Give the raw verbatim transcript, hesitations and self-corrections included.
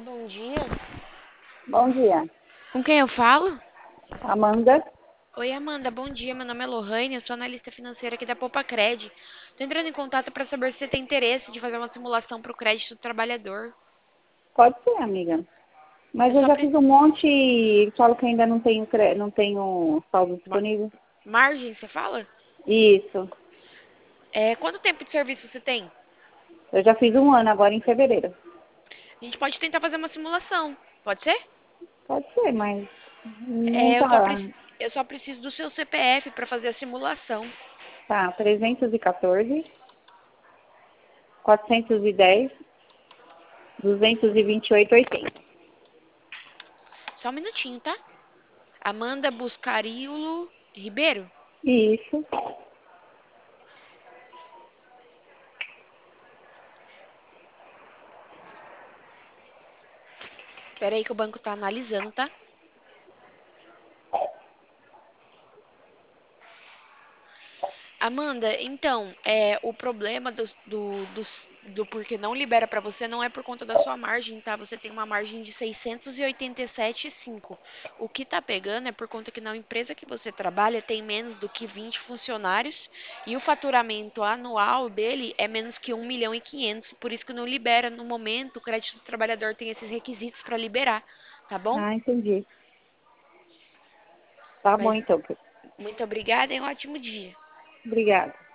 Bom dia. Bom dia. Com quem eu falo? Amanda, Oi, Amanda. Bom dia. Meu nome é Lohane. Eu sou analista financeira aqui da Poupa Cred. Tô entrando em contato para saber se você tem interesse de fazer uma simulação para o crédito do trabalhador. pode ser, amiga. Mas Eu eu só já fiz um preciso. monte e falo que ainda não tenho, cre- não tenho saldo disponível. Margem, você fala? Isso. É, quanto tempo de serviço você tem? Eu já fiz um ano agora em fevereiro. A gente pode tentar fazer uma simulação. Pode ser? Pode ser, mas não É, eu só, tá. preci- eu só preciso do seu C P F para fazer a simulação. Tá, trezentos e quatorze, quatrocentos e dez, duzentos e vinte e oito, oitenta. Só um minutinho, tá? Amanda Buscaríolo Ribeiro? Isso. Espera aí que o banco tá analisando, tá? Amanda, então, é, o problema do, do, do, do porquê não libera pra você não é por conta da sua margem, tá? Você tem uma margem de seiscentos e oitenta e sete vírgula cinco. O que tá pegando é por conta que na empresa que você trabalha tem menos do que vinte funcionários e o faturamento anual dele é menos que um milhão e quinhentos, por isso que não libera no momento, o crédito do trabalhador tem esses requisitos para liberar, tá bom? Ah, entendi. Tá bom Mas então. muito obrigada e um ótimo dia. Obrigada.